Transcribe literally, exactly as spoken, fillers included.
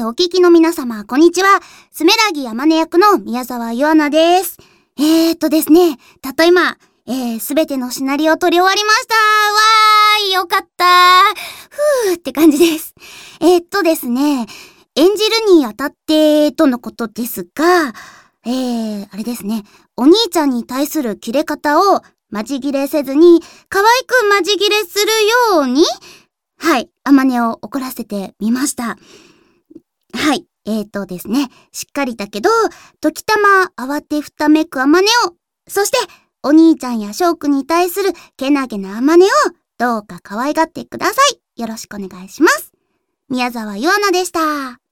ー、お聞きの皆様、こんにちは。スメラギあまね役の宮沢ゆあなです。えーっとですね、たった今、えー、すべてのシナリオを撮り終わりました。わーい、よかったふーって感じです。えーっとですね、演じるにあたってとのことですが、えー、あれですね、お兄ちゃんに対するキレ方をマジギレせずに、可愛くマジギレするように、はい、あまねを怒らせてみました。はい、えーとですね、しっかりだけど、時たま慌てふためくあまねを、そして、お兄ちゃんや翔くんに対するけなげなあまねを、どうか可愛がってください。よろしくお願いします。宮沢ゆあなでした。